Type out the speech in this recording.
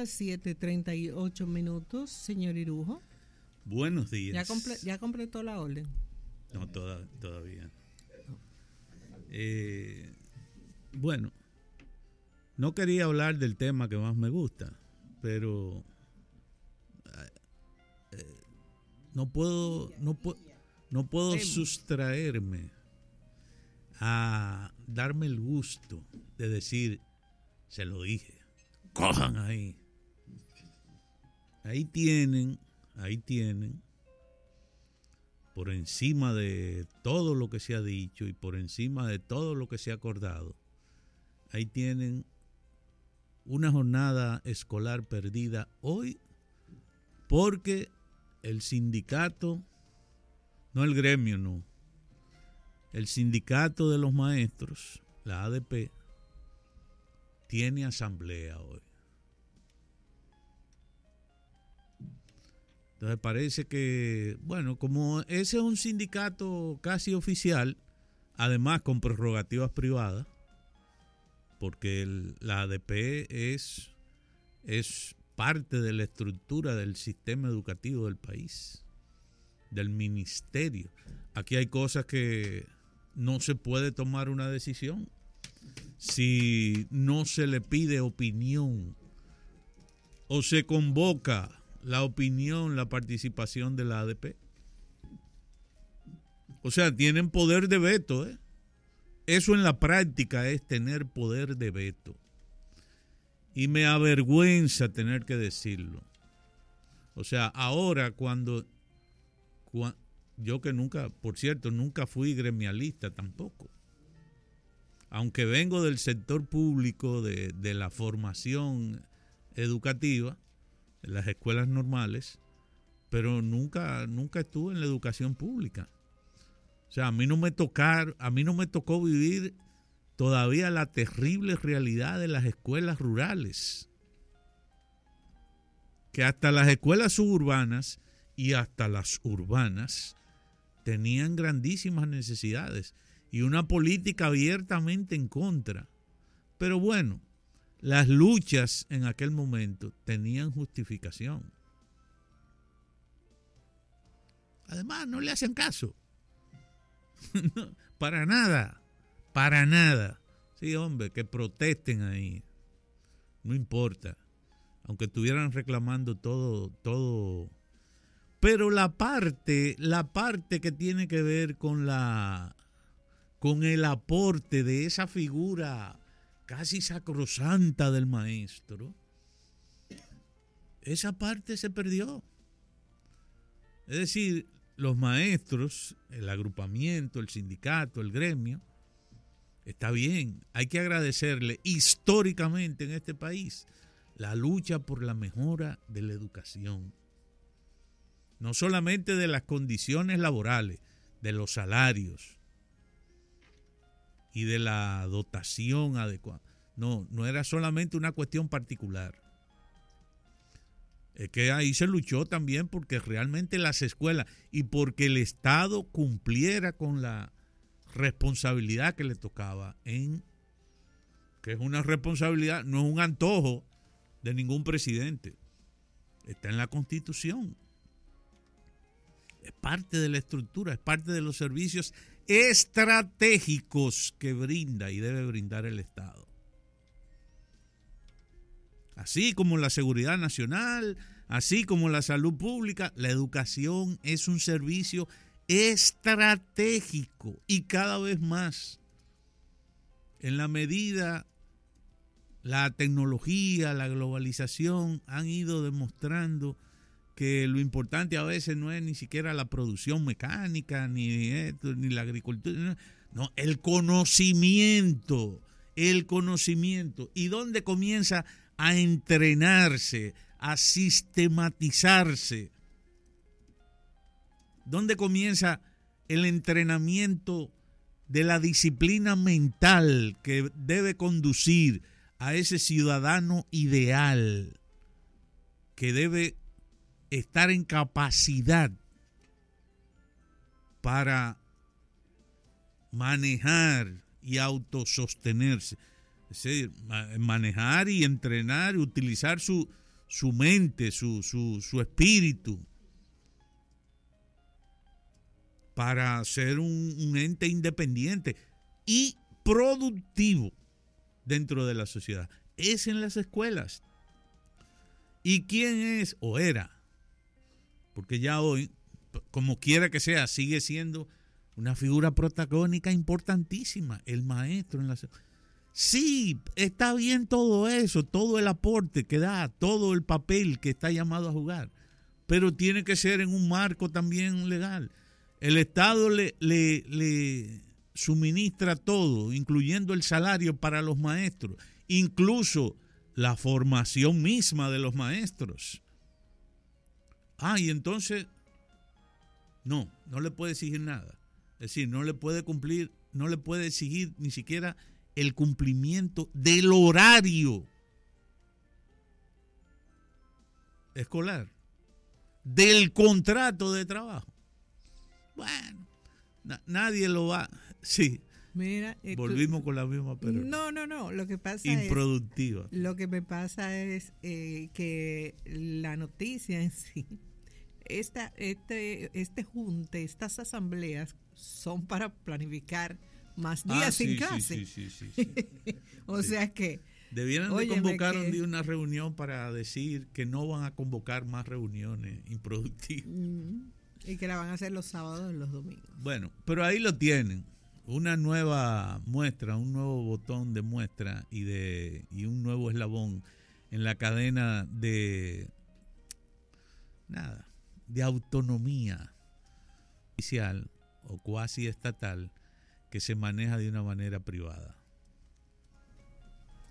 días, 7:38, señor Irujo. Buenos días. ¿Ya completó la orden? No, todavía. Bueno, no quería hablar del tema que más me gusta, pero no puedo sustraerme a darme el gusto de decir, se lo dije, cojan ahí. Ahí tienen, por encima de todo lo que se ha dicho y por encima de todo lo que se ha acordado, ahí tienen una jornada escolar perdida hoy porque el sindicato, no el gremio, no, el sindicato de los maestros, la ADP, tiene asamblea hoy. Entonces parece que, bueno, como ese es un sindicato casi oficial, además con prerrogativas privadas, porque la ADP es parte de la estructura del sistema educativo del país, del ministerio. Aquí hay cosas que no se puede tomar una decisión si no se le pide opinión o se convoca la opinión, la participación de la ADP. O sea, tienen poder de veto, ¿eh? Eso en la práctica es tener poder de veto. Y me avergüenza tener que decirlo. O sea, ahora cuando yo que nunca, por cierto, nunca fui gremialista tampoco. Aunque vengo del sector público de la formación educativa, en las escuelas normales, pero nunca estuve en la educación pública. O sea, a mí no me tocó vivir todavía la terrible realidad de las escuelas rurales. Que hasta las escuelas suburbanas y hasta las urbanas tenían grandísimas necesidades y una política abiertamente en contra. Pero bueno, las luchas en aquel momento tenían justificación. Además, no le hacen caso. No, para nada. Sí, hombre, que protesten ahí. No importa. Aunque estuvieran reclamando todo. Pero la parte que tiene que ver con el aporte de esa figura casi sacrosanta del maestro, esa parte se perdió. Es decir, los maestros, el agrupamiento, el sindicato, el gremio, está bien, hay que agradecerle históricamente en este país la lucha por la mejora de la educación. No solamente de las condiciones laborales, de los salarios y de la dotación adecuada. No era solamente una cuestión particular. Es que ahí se luchó también porque realmente las escuelas y porque el Estado cumpliera con la responsabilidad que le tocaba, que es una responsabilidad, no es un antojo de ningún presidente. Está en la Constitución. Es parte de la estructura, es parte de los servicios estratégicos que brinda y debe brindar el Estado. Así como la seguridad nacional, así como la salud pública, la educación es un servicio estratégico y cada vez más. En la medida, la tecnología, la globalización han ido demostrando que lo importante a veces no es ni siquiera la producción mecánica, ni esto, ni la agricultura, no, el conocimiento. ¿Y dónde comienza a entrenarse, a sistematizarse? ¿Dónde comienza el entrenamiento de la disciplina mental que debe conducir a ese ciudadano ideal que debe estar en capacidad para manejar y autosostenerse? Es decir, manejar y entrenar, utilizar su su mente, su espíritu, para ser un ente independiente y productivo dentro de la sociedad. Es en las escuelas. ¿Y quién es o era? Porque ya hoy, como quiera que sea, sigue siendo una figura protagónica importantísima, el maestro en la escuela. Sí, está bien todo eso, todo el aporte que da, todo el papel que está llamado a jugar, pero tiene que ser en un marco también legal. El Estado le suministra todo, incluyendo el salario para los maestros, incluso la formación misma de los maestros. Y entonces, no le puede exigir nada. Es decir, no le puede cumplir, no le puede exigir ni siquiera el cumplimiento del horario escolar, del contrato de trabajo. Bueno, nadie lo va. Sí. Mira, volvimos con la misma, pero no. Lo que pasa improductiva. Lo que me pasa es que la noticia en sí, estas asambleas son para planificar más días sin clase. Sí. O sea que debieran de convocar un día una reunión para decir que no van a convocar más reuniones improductivas. Y que la van a hacer los sábados y los domingos. Bueno, pero ahí lo tienen. Una nueva muestra, un nuevo botón de muestra y un nuevo eslabón en la cadena de autonomía oficial o cuasi estatal que se maneja de una manera privada.